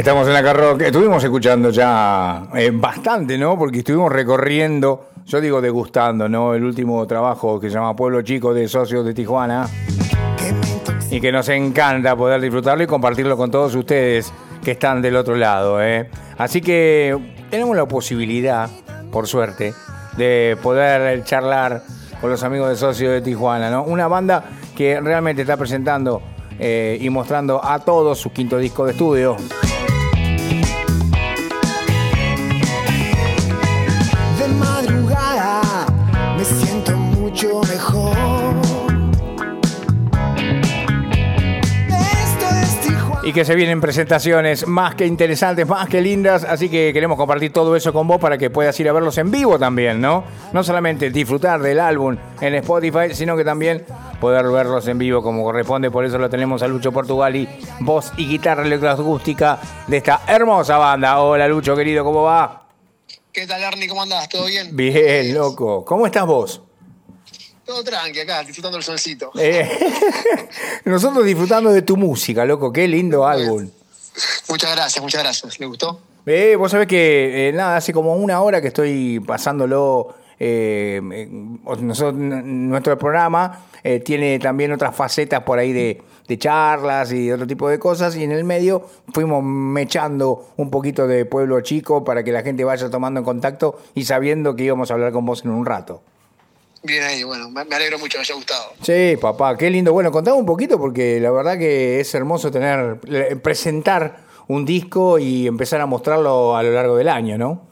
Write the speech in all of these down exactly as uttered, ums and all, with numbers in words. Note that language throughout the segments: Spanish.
Estamos en la Carroca. Estuvimos escuchando ya eh, bastante, ¿no? Porque estuvimos recorriendo, yo digo degustando, ¿no? El último trabajo que se llama Pueblo Chico de Socios de Tijuana. Y que nos encanta poder disfrutarlo y compartirlo con todos ustedes que están del otro lado, ¿eh? Así que tenemos la posibilidad, por suerte, de poder charlar con los amigos de Socios de Tijuana, ¿no? Una banda que realmente está presentando eh, y mostrando a todos su quinto disco de estudio. De madrugada me siento mucho mejor. Y que se vienen presentaciones más que interesantes, más que lindas, así que queremos compartir todo eso con vos para que puedas ir a verlos en vivo también, ¿no? No solamente disfrutar del álbum en Spotify, sino que también poder verlos en vivo como corresponde. Por eso lo tenemos a Lucho Portugali, voz y guitarra electroacústica de esta hermosa banda. Hola Lucho, querido, ¿cómo va? ¿Qué tal, Arni? ¿Cómo andás? ¿Todo bien? Bien, loco. ¿Cómo estás vos? Todo tranqui acá, disfrutando el solcito. Eh, nosotros disfrutando de tu música, loco. Qué lindo álbum. Muchas gracias, muchas gracias. ¿Le gustó? Eh, vos sabés que, eh, nada, hace como una hora que estoy pasándolo. Eh, nosotros, nuestro programa eh, tiene también otras facetas por ahí de, de charlas y otro tipo de cosas. Y en el medio fuimos mechando un poquito de Pueblo Chico para que la gente vaya tomando en contacto y sabiendo que íbamos a hablar con vos en un rato. Bien ahí, bueno, me alegro mucho que haya gustado. Sí, papá, qué lindo. Bueno, contame un poquito porque la verdad que es hermoso tener, presentar un disco y empezar a mostrarlo a lo largo del año, ¿no?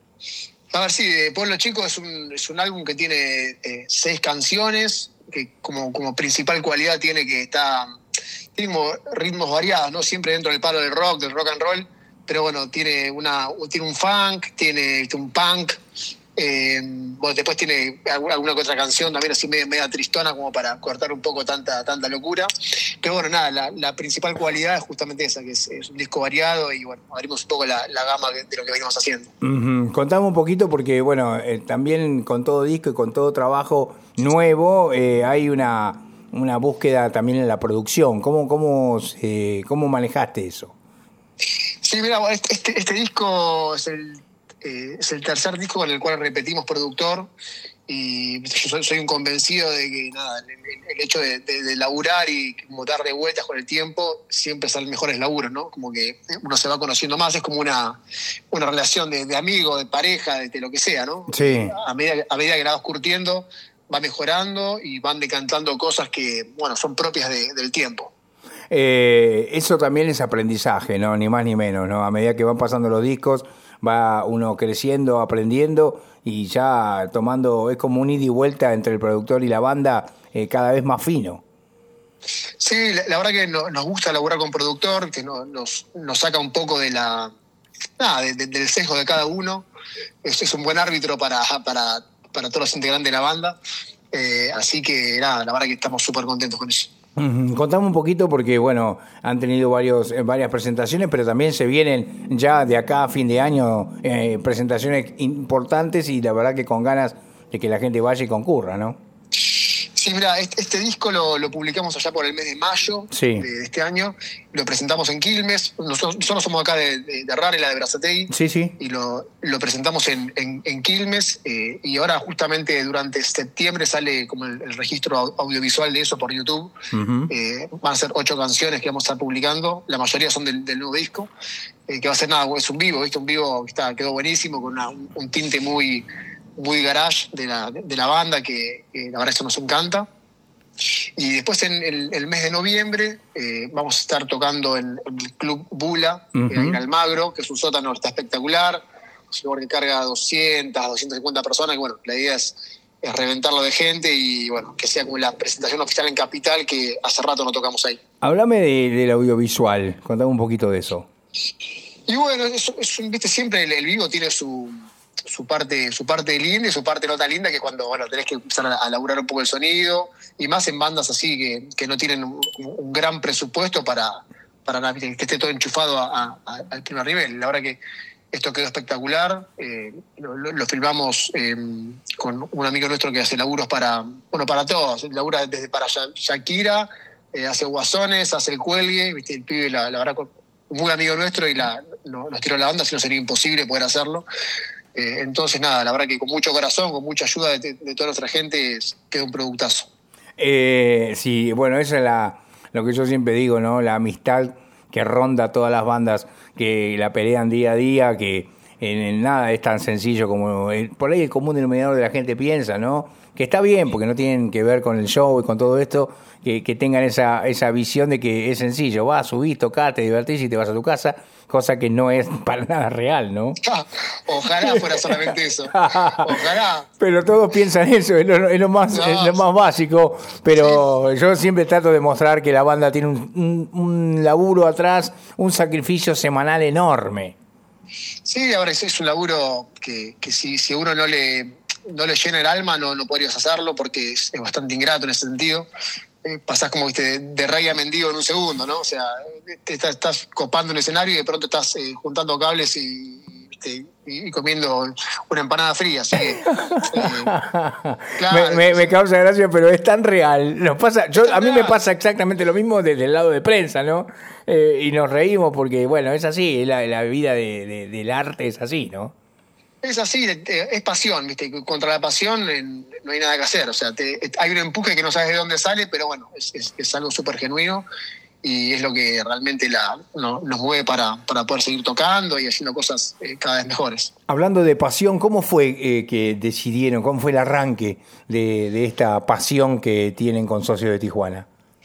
A ver, sí, Pueblo Chico es un, es un álbum que tiene eh, seis canciones, que como, como principal cualidad tiene que está, tiene como ritmos variados, ¿no? Siempre dentro del palo del rock, del rock and roll, pero bueno, tiene, una, tiene un funk, tiene un punk. Eh, bueno, después tiene alguna, alguna otra canción también así media, media tristona como para cortar un poco tanta, tanta locura, pero bueno, nada, la, la principal cualidad es justamente esa, que es, es un disco variado y bueno, abrimos un poco la, la gama de lo que venimos haciendo. Uh-huh. Contame un poquito porque bueno, eh, también con todo disco y con todo trabajo nuevo eh, hay una, una búsqueda también en la producción. ¿Cómo, cómo, eh, cómo manejaste eso? Sí, mira, este, este disco es el Eh, es el tercer disco con el cual repetimos productor y yo soy, soy un convencido de que nada, el, el hecho de, de, de laburar y como darle vueltas con el tiempo siempre salen mejores laburos, ¿no? Como que uno se va conociendo más, es como una, una relación de, de amigo, de pareja, de, de lo que sea, ¿no? Sí. A medida, a medida que la vas curtiendo va mejorando y van decantando cosas que, bueno, son propias de, del tiempo. Eh, eso también es aprendizaje, ¿no? Ni más ni menos, ¿no? A medida que van pasando los discos va uno creciendo, aprendiendo y ya tomando, es como un ida y vuelta entre el productor y la banda eh, cada vez más fino. Sí, la, la verdad que no, nos gusta laburar con productor, que no, nos, nos saca un poco de la nada, de, de, del sesgo de cada uno. Es, es un buen árbitro para, para, para todos los integrantes de la banda. Eh, así que nada, la verdad que estamos súper contentos con eso. Uh-huh. Contame un poquito porque, bueno, han tenido varios, eh, varias presentaciones, pero también se vienen ya de acá a fin de año eh, presentaciones importantes y la verdad que con ganas de que la gente vaya y concurra, ¿no? Sí, mira, este, este disco lo, lo publicamos allá por el mes de mayo sí. de, de este año. Lo presentamos en Quilmes. Nosotros, nosotros somos acá de, de, de Rare, la de Berazategui. Sí, sí. Y lo, lo presentamos en, en, en Quilmes. Eh, y ahora justamente durante septiembre sale como el, el registro audiovisual de eso por YouTube. Uh-huh. Eh, van a ser ocho canciones que vamos a estar publicando. La mayoría son del, del nuevo disco. Eh, que va a ser nada, es un vivo, ¿viste? Un vivo que está, quedó buenísimo, con una, un, un tinte muy... muy garage de la, de la banda, que, que la verdad eso nos encanta. Y después en el, el mes de noviembre eh, vamos a estar tocando en, en el Club Bula, uh-huh. en Almagro, que es un sótano, está espectacular, un lugar que carga doscientas, doscientas cincuenta personas, y bueno, la idea es, es reventarlo de gente y bueno, que sea como la presentación oficial en Capital, que hace rato no tocamos ahí. Háblame de, del audiovisual, contame un poquito de eso. Y bueno, es, es, viste, siempre el, el vivo tiene su... su parte su parte linda y su parte no tan linda, que cuando bueno tenés que empezar a, a laburar un poco el sonido, y más en bandas así que, que no tienen un, un gran presupuesto para, para que esté todo enchufado a, a, al primer nivel. La verdad que esto quedó espectacular. Eh, lo, lo, lo filmamos eh, con un amigo nuestro que hace laburos para bueno para todos, labura desde para Shakira, eh, hace Guasones, hace El Cuelgue, ¿viste? El pibe la, la verdad muy amigo nuestro y la, no, nos tiró la banda, si no sería imposible poder hacerlo. Eh, entonces, nada, la verdad que con mucho corazón, con mucha ayuda de, de toda nuestra gente, quedó un productazo. Eh, sí, bueno, esa es la, lo que yo siempre digo, ¿no? La amistad que ronda todas las bandas que la pelean día a día, que en, en nada es tan sencillo como el, por ahí el común denominador de la gente piensa, ¿no? Que está bien, porque no tienen que ver con el show y con todo esto, que, que tengan esa, esa visión de que es sencillo, vas, subís, tocás, te divertís y te vas a tu casa, cosa que no es para nada real, ¿no? Ojalá fuera solamente eso. Ojalá. Pero todos piensan eso, es lo, es lo, más, no. es lo más básico, pero sí. Yo siempre trato de mostrar que la banda tiene un, un, un laburo atrás, un sacrificio semanal enorme. Sí, ahora es, es un laburo que, que si, si uno no le, no le llena el alma, no, no podrías hacerlo, porque es, es bastante ingrato en ese sentido. Eh, pasás como viste de, de rey a mendigo en un segundo, ¿no? O sea, te estás, estás copando un escenario y de pronto estás eh, juntando cables y, y, y comiendo una empanada fría, así que, eh, claro, me, me, me causa gracia, pero es tan real. Nos pasa, yo, a mí real. Me pasa exactamente lo mismo desde el lado de prensa, ¿no? Eh, y nos reímos porque, bueno, es así, la, la vida de, de, del arte es así, ¿no? Es así, es pasión, ¿viste? Contra la pasión no hay nada que hacer. O sea, te, hay un empuje que no sabes de dónde sale, pero bueno, es, es, es algo súper genuino y es lo que realmente la, no, nos mueve para, para poder seguir tocando y haciendo cosas eh, cada vez mejores. Hablando de pasión, ¿cómo fue eh, que decidieron, cómo fue el arranque de, de esta pasión que tienen con Socios de Tijuana?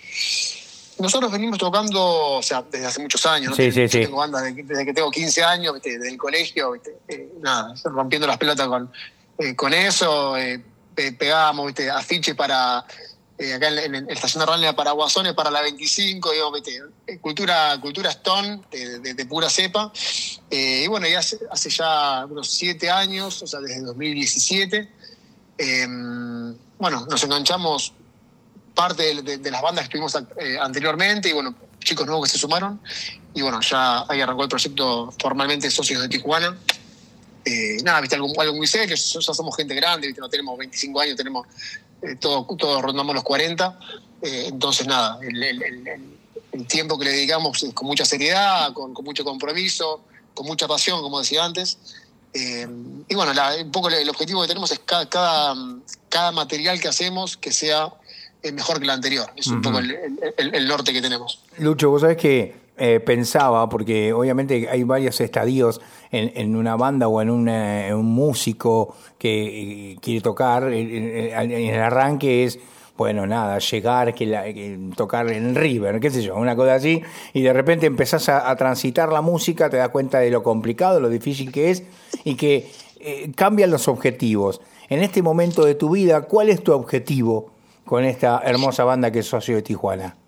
Nosotros venimos tocando, o sea, desde hace muchos años, ¿no? Sí, sí, Yo sí. tengo bandas desde, desde que tengo quince años, ¿viste? Desde el colegio, ¿viste? Eh, nada, rompiendo las pelotas con, eh, con eso, eh, pe- pegábamos, ¿viste? Afiches para, eh, acá en, en, en la estación de Rally para Guasones, para la veinticinco, digamos, ¿viste? Eh, cultura, cultura Stone, de, de, de pura cepa, eh, y bueno, ya hace, hace ya unos siete años, o sea, desde dos mil diecisiete, eh, bueno, nos enganchamos parte de, de, de las bandas que estuvimos eh, anteriormente y bueno, chicos nuevos que se sumaron y bueno, ya ahí arrancó el proyecto formalmente Socios de Tijuana. Eh, nada, viste, algo, algo muy serio, ya somos gente grande, viste, no tenemos veinticinco años, tenemos eh, todos todo rondamos los cuarenta, eh, entonces nada, el, el, el, el tiempo que le dedicamos es con mucha seriedad, con, con mucho compromiso, con mucha pasión, como decía antes. Eh, y bueno, la, un poco el objetivo que tenemos es cada, cada, cada material que hacemos que sea mejor que el anterior. Es un uh-huh. poco el, el, el norte que tenemos. Lucho, vos sabés que eh, pensaba, porque obviamente hay varios estadios en, en una banda o en, una, en un músico que eh, quiere tocar, en, en el arranque es, bueno, nada, llegar, que, la, que tocar en River, qué sé yo, una cosa así, y de repente empezás a, a transitar la música, te das cuenta de lo complicado, lo difícil que es, y que eh, cambian los objetivos. En este momento de tu vida, ¿cuál es tu objetivo con esta hermosa banda que es Socio de Tijuana?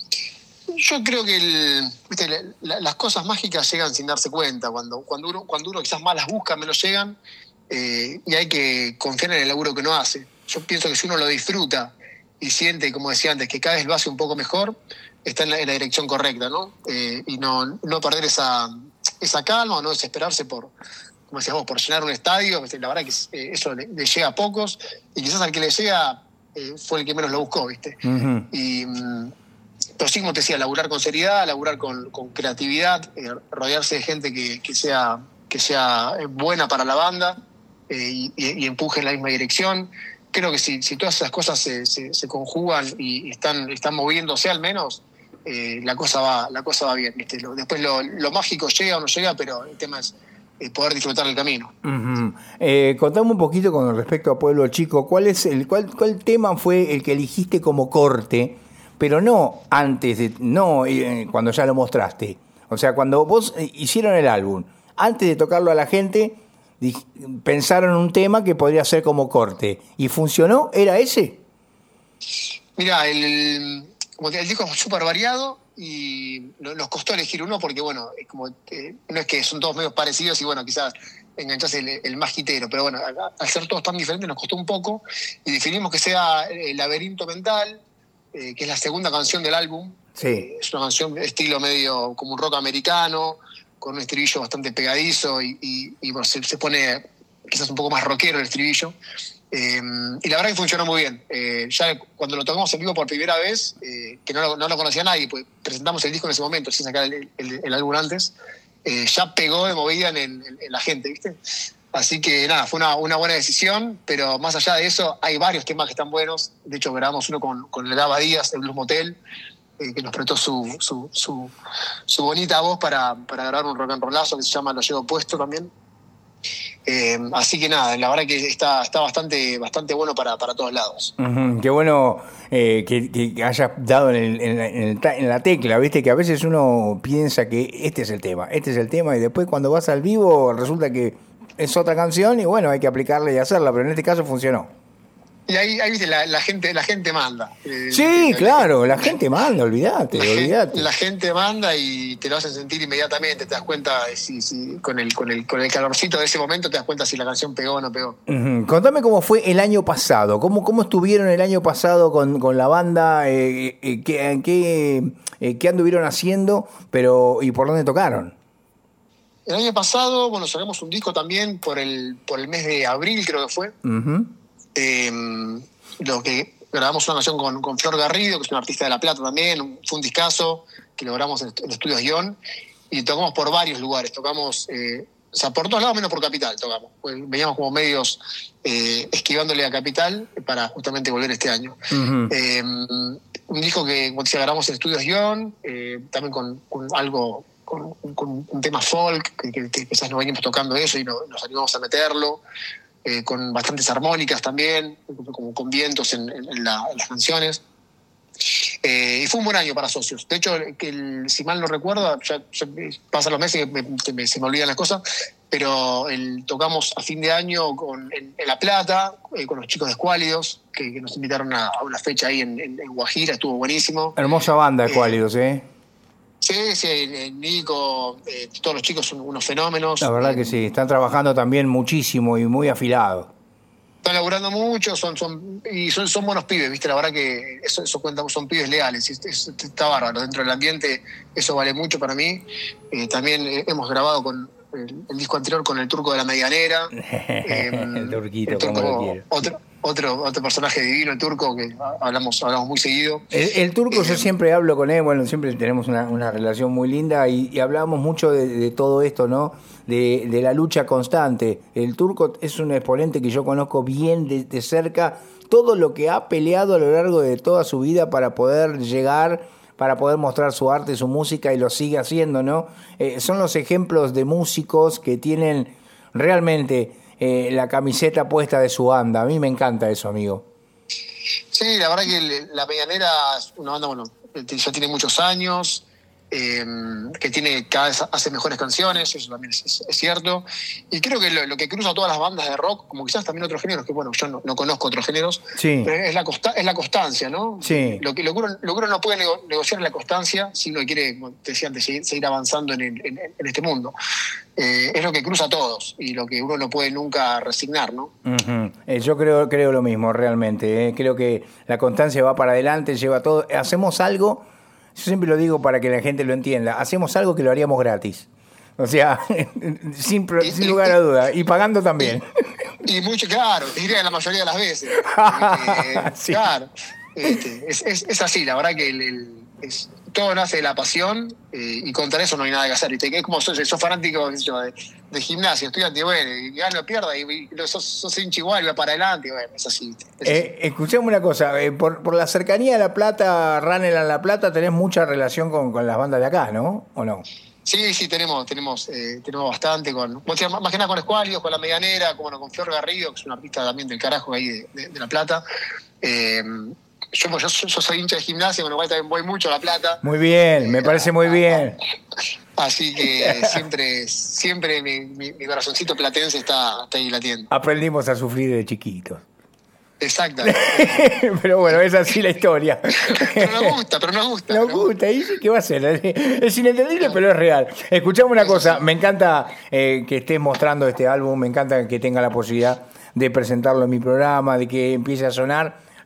Yo creo que el, ¿viste? La, las cosas mágicas llegan sin darse cuenta. Cuando, cuando, uno, cuando uno quizás más las busca, menos llegan, eh, y hay que confiar en el laburo que uno hace. Yo pienso que si uno lo disfruta y siente, como decía antes, que cada vez lo hace un poco mejor, está en la, en la dirección correcta, ¿no? Eh, y no, no perder esa, esa calma, no desesperarse por, como decías vos, por llenar un estadio. La verdad que eh, eso le, le llega a pocos, y quizás al que le llega Eh, fue el que menos lo buscó, ¿viste? Uh-huh. Y, pero sí, como te decía, laburar con seriedad, laburar con, con creatividad, eh, rodearse de gente que, que, sea, que sea buena para la banda eh, y, y empuje en la misma dirección. Creo que si, si todas esas cosas se, se, se conjugan y están, están moviéndose al menos, eh, la cosa va, la cosa va bien, ¿viste? Lo, después lo, lo mágico llega o no llega, pero el tema es poder disfrutar el camino. Uh-huh. Eh, contame un poquito con respecto a Pueblo Chico, ¿cuál es el cuál, cuál tema fue el que eligiste como corte, pero no antes de, no eh, cuando ya lo mostraste? O sea, cuando vos hicieron el álbum, antes de tocarlo a la gente, di, pensaron un tema que podría ser como corte y funcionó, ¿era ese? Mirá, el, como el disco es súper variado y nos costó elegir uno porque, bueno, es como eh, no es que son todos medios parecidos y, bueno, quizás enganchás el, el más hitero, pero bueno, al ser todos tan diferentes nos costó un poco y definimos que sea el Laberinto Mental, eh, que es la segunda canción del álbum. Sí. Eh, es una canción de estilo medio como un rock americano, con un estribillo bastante pegadizo y, y, y bueno, se, se pone quizás un poco más rockero el estribillo. Eh, y la verdad que funcionó muy bien. Eh, ya cuando lo tocamos en vivo por primera vez, eh, que no lo, no lo conocía nadie, pues presentamos el disco en ese momento, sin sacar el, el, el álbum antes, eh, ya pegó de movida en, en, en la gente, ¿viste? Así que nada, fue una, una buena decisión, pero más allá de eso, hay varios temas que están buenos. De hecho, grabamos uno con, con el Gaba Díaz, el Blues Motel, eh, que nos prestó su, su, su, su bonita voz para, para grabar un rock and rollazo que se llama Lo Llevo Puesto también. Eh, así que nada, la verdad que está, está bastante, bastante bueno para, para todos lados. Uh-huh. Qué bueno eh, que, que hayas dado en, el, en, el, en la tecla, viste que a veces uno piensa que este es el tema, este es el tema y después cuando vas al vivo resulta que es otra canción y bueno, hay que aplicarla y hacerla, pero en este caso funcionó. Y ahí, ahí viste, la, la gente la gente manda. Eh, sí, claro, la gente manda, olvídate, la olvídate. Gente, la gente manda y te lo hacen sentir inmediatamente, te das cuenta si, si, con, el, con, el, con el calorcito de ese momento te das cuenta si la canción pegó o no pegó. Uh-huh. Contame cómo fue el año pasado, cómo, cómo estuvieron el año pasado con, con la banda, eh, eh, qué, qué, eh, qué anduvieron haciendo, pero y por dónde tocaron. El año pasado, bueno, sacamos un disco también por el, por el mes de abril, creo que fue. Uh-huh. Eh, lo que grabamos una canción con, con Flor Garrido, que es una artista de La Plata también, fue un discazo que lo grabamos en, en Estudios Guión, y tocamos por varios lugares, tocamos, eh, o sea, por todos lados menos por Capital tocamos, pues veníamos como medios eh, esquivándole a Capital para justamente volver este año. Uh-huh. Eh, un disco que, como decía, grabamos en Estudios Guión, eh, también con, con algo, con, con un tema folk, que, que, que quizás no veníamos tocando eso y no, nos animamos a meterlo. Eh, con bastantes armónicas también, como con vientos en, en, en, la, en las canciones. Eh, y fue un buen año para Socios. De hecho, que el, si mal no recuerdo, ya, ya pasan los meses que me, que me, se me olvidan las cosas, pero el, tocamos a fin de año con, en, en La Plata, eh, con los chicos de Escuálidos, que, que nos invitaron a, a una fecha ahí en, en, en Guajira, estuvo buenísimo. Hermosa banda, Escuálidos, ¿eh? ¿eh? Sí, sí, Nico, eh, todos los chicos son unos fenómenos. La verdad que sí, están trabajando también muchísimo y muy afilados. Están laburando mucho, son, son, y son, son buenos pibes, ¿viste? La verdad que eso, eso cuenta, son pibes leales, y eso está bárbaro. Dentro del ambiente eso vale mucho para mí. Eh, también hemos grabado con el, el disco anterior con el Turco de la Medianera. eh, el turquito, el turco, como lo quiero. Otro, otro, otro personaje divino, el Turco, que hablamos, hablamos muy seguido. El, el Turco, eh, yo siempre hablo con él, bueno, siempre tenemos una, una relación muy linda y, y hablamos mucho de, de todo esto, ¿no? De, de la lucha constante. El Turco es un exponente que yo conozco bien de, de cerca, todo lo que ha peleado a lo largo de toda su vida para poder llegar, para poder mostrar su arte, su música, y lo sigue haciendo, ¿no? Eh, son los ejemplos de músicos que tienen realmente eh, la camiseta puesta de su banda. A mí me encanta eso, amigo. Sí, la verdad que La Medianera es una banda, bueno, ya tiene muchos años, eh, que tiene cada vez hace mejores canciones, eso también es, es, es cierto. Y creo que lo, lo que cruza a todas las bandas de rock, como quizás también otros géneros, que bueno, yo no, no conozco otros géneros, sí, pero es la, consta, es la constancia, ¿no? Sí. Lo que, lo que, uno, lo que uno no puede nego, negociar es la constancia si uno quiere, como te decía antes, seguir, seguir avanzando en, el, en, en este mundo. Eh, es lo que cruza a todos y lo que uno no puede nunca resignar, ¿no? Uh-huh. eh, yo creo, creo lo mismo, realmente. Eh. Creo que la constancia va para adelante, lleva todo. Hacemos algo, yo siempre lo digo para que la gente lo entienda, hacemos algo que lo haríamos gratis. O sea, sin, y, sin lugar a duda, y pagando también. Y, y mucho, claro, diría la mayoría de las veces. eh, sí. Claro, este, es, es, es así, la verdad que el, el, es, todo nace de la pasión, eh, y contra eso no hay nada que hacer. ¿Viste? Es como sos, sos fanático de, de gimnasio, estudiante, bueno, y gana o pierda, y, y sos, sos hincha igual, va para adelante, bueno, es así. Es eh, así. Escuchame una cosa, eh, por, por la cercanía de La Plata, Runner en La Plata, tenés mucha relación con, con las bandas de acá, ¿no? ¿O no? Sí, sí, tenemos tenemos eh, tenemos bastante, con más que nada con Escuálidos, con La Medianera, como, bueno, con Flor Garrido, que es una artista también del carajo ahí de, de, de La Plata. Eh, Yo, yo, yo soy hincha de gimnasia, con lo cual también voy mucho a La Plata. Muy bien, me parece muy bien. Así que siempre siempre mi, mi, mi corazoncito platense está, está ahí latiendo. Aprendimos a sufrir de chiquitos. Exactamente. Pero bueno, es así la historia. Pero nos gusta, pero nos gusta. Nos gusta, ¿y qué va a ser? Es inentendible, pero es real. Escuchame una cosa, me encanta eh, que estés mostrando este álbum, me encanta que tenga la posibilidad de presentarlo en mi programa, de que empiece a sonar.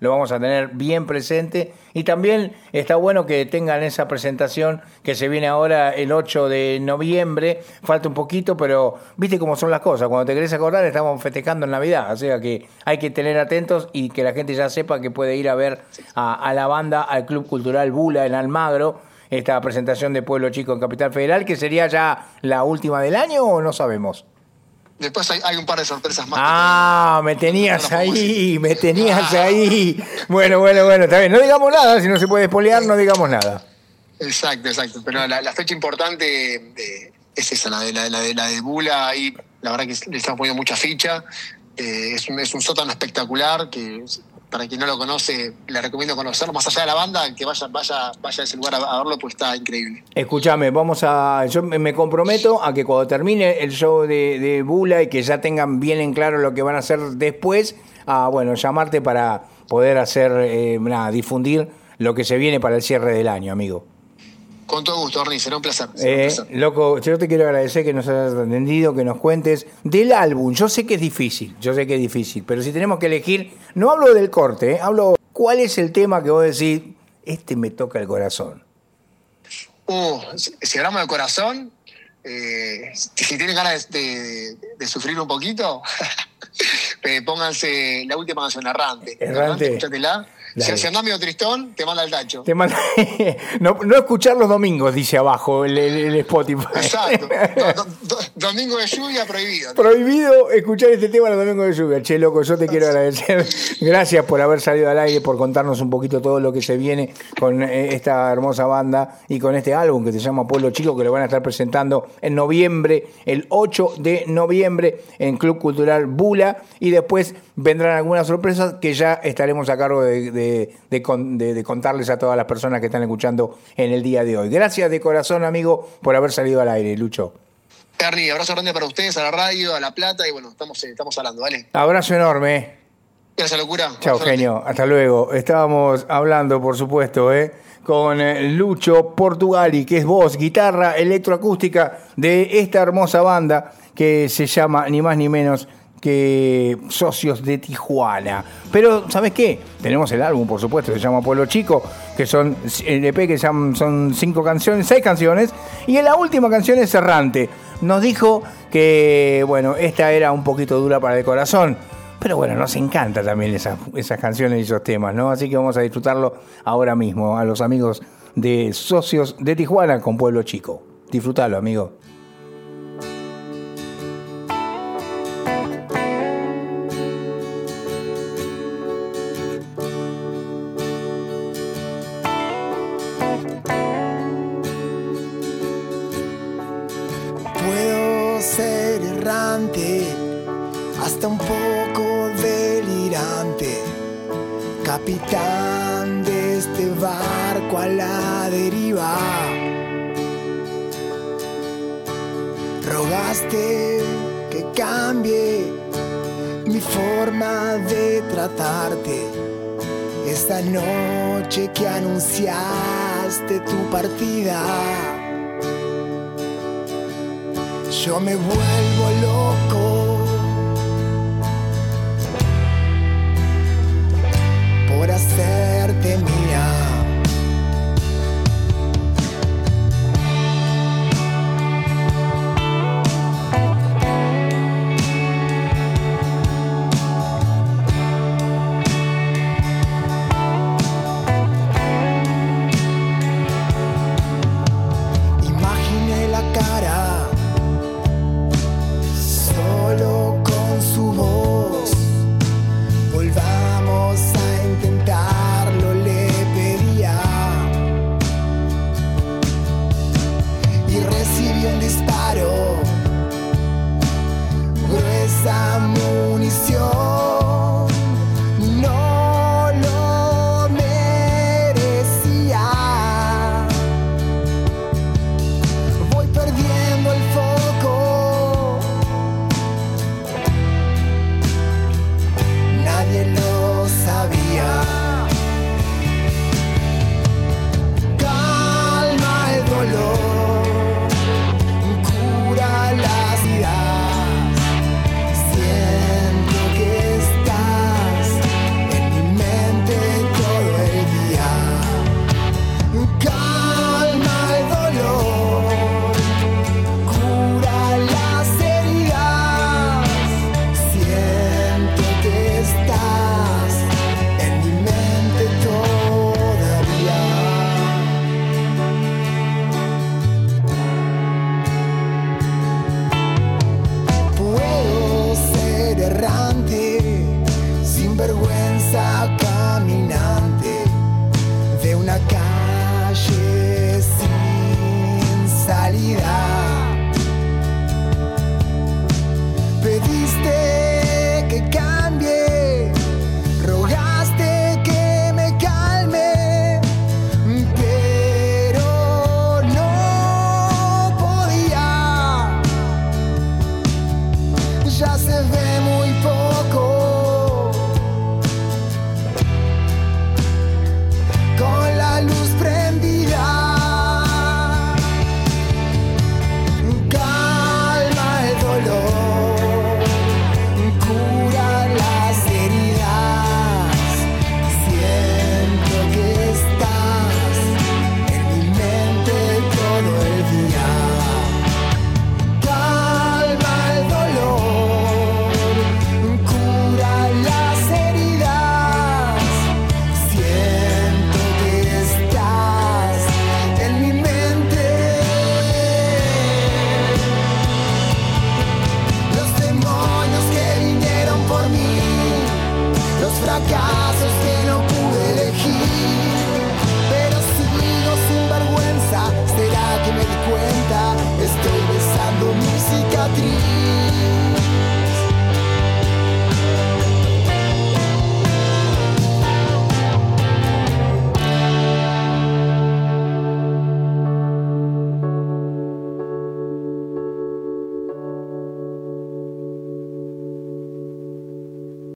lo vamos a tener bien presente. Y también está bueno que tengan esa presentación que se viene ahora el ocho de noviembre. Falta un poquito, pero viste cómo son las cosas. Cuando te querés acordar, estamos festejando en Navidad. O sea que hay que tener atentos y que la gente ya sepa que puede ir a ver a, a la banda, al Club Cultural Bula en Almagro, esta presentación de Pueblo Chico en Capital Federal, que sería ya la última del año o no sabemos. Después hay, hay un par de sorpresas más. Ah, me tenías ahí, me tenías ahí. Bueno, bueno, bueno, está bien. No digamos nada, si no se puede espolear, no digamos nada. Exacto, exacto. Pero la, la fecha importante de, es esa, la de, la, la de, la de Bula. Ahí la verdad que le estamos poniendo mucha ficha. Eh, es, un, es un sótano espectacular que, para quien no lo conoce, le recomiendo conocerlo. Más allá de la banda, que vaya, vaya, vaya a ese lugar a, a verlo, pues está increíble. Escúchame, vamos a, yo me comprometo a que cuando termine el show de, de Bula y que ya tengan bien en claro lo que van a hacer después, a bueno, llamarte para poder hacer, eh, nada, difundir lo que se viene para el cierre del año, amigo. Con todo gusto, Ernie, será un placer. Será Eh, un placer. Loco, yo te quiero agradecer que nos hayas atendido, que nos cuentes del álbum. Yo sé que es difícil, yo sé que es difícil, pero si tenemos que elegir, no hablo del corte, eh, hablo cuál es el tema que vos decís, este me toca el corazón. Uh, si hablamos de corazón, eh, si tienen ganas de, de, de sufrir un poquito, eh, pónganse la última canción, Errante. Errante. Escúchatela. Si, si andás medio tristón, te manda el tacho. Te manda... no, no escuchar los domingos, dice abajo el, el, el Spotify. Exacto. Do, do, do, domingo de lluvia prohibido. Prohibido escuchar este tema los domingos de lluvia. Che, loco, yo te quiero agradecer. Gracias por haber salido al aire, por contarnos un poquito todo lo que se viene con esta hermosa banda y con este álbum que se llama Pueblo Chico, que lo van a estar presentando en noviembre, el ocho de noviembre, en Club Cultural Bula. Y después vendrán algunas sorpresas que ya estaremos a cargo de, de De, de, de, de contarles a todas las personas que están escuchando en el día de hoy. Gracias de corazón, amigo, por haber salido al aire, Lucho. Ernie, abrazo grande para ustedes, a la radio, a La Plata, y bueno, estamos, estamos hablando, ¿vale? Abrazo enorme. Gracias, locura. Chao, genio. Hasta luego. Estábamos hablando, por supuesto, ¿eh? con Lucho Portugali, que es voz, guitarra electroacústica de esta hermosa banda que se llama ni más ni menos que Socios de Tijuana. Pero, ¿sabes qué? Tenemos el álbum, por supuesto, se llama Pueblo Chico, que son el E P que son, son cinco canciones, seis canciones, y en la última canción es Errante. Nos dijo que, bueno, esta era un poquito dura para el corazón, pero bueno, nos encanta también esas, esas canciones y esos temas, ¿no? Así que vamos a disfrutarlo ahora mismo, a los amigos de Socios de Tijuana con Pueblo Chico. Disfrutalo, amigo. Hasta un poco delirante, capitán de este barco a la deriva. Rogaste que cambie mi forma de tratarte esta noche que anunciaste tu partida. Yo me vuelvo loco por hacerte mía. Imaginé la cara solo con su voz. Volvamos a intentarlo, le pedí. cicatriz.